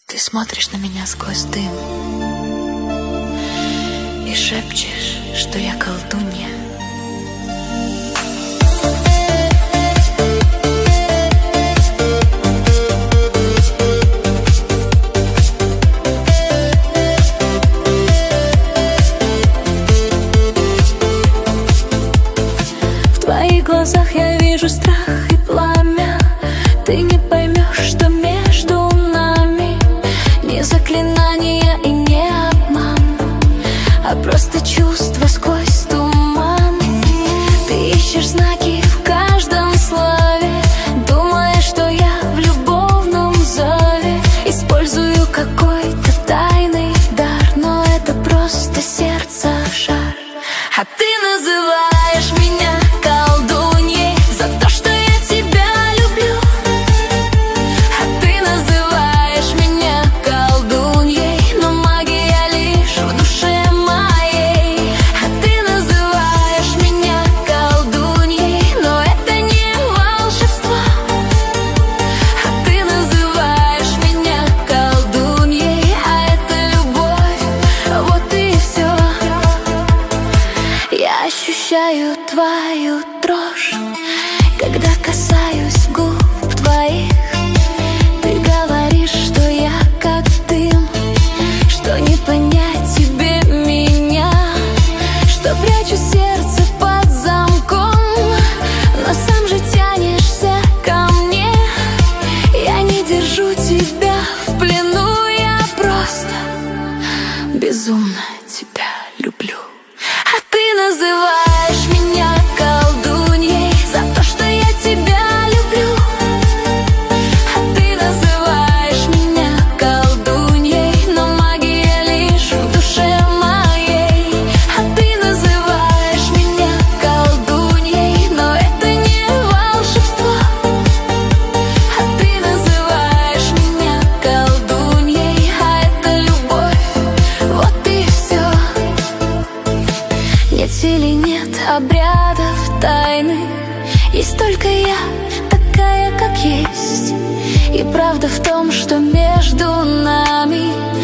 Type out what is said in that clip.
Ты смотришь на меня сквозь дым и шепчешь, что я колдунья. В твоих глазах я вижу страх и пламя. Ты не поймешь, что между нами не заклинание и не обман, а просто чувство сквозь туман. Ты ищешь знаки в каждом слове, думая, что я в любовном зове использую какой-то тайный дар, но это просто сердце жар. А ты называешь меня колдуньей за то, что я тебя люблю. А ты называешь меня колдуньей, но магия лишь в душе моей. А ты называешь меня колдуньей, но это не волшебство. А ты называешь меня колдуньей, а это любовь, вот и все. Я ощущаю твою дрожь, когда касаюсь губ твоих. Ты говоришь, что я как дым, что не понять тебе меня, что прячу сердце под замком, но сам же тянешься ко мне. Я не держу тебя в плену, я просто безумно тебя люблю. А ты называешь меня колдуньей за то, что я тебя люблю. А ты называешь меня колдуньей, но магия лишь в душе моей. А ты называешь меня колдуньей, но это не волшебство. А ты называешь меня колдуньей, а это любовь, вот и все. Нет силы, нет обрядов тайны, есть только я, такая, как есть. И правда в том, что между нами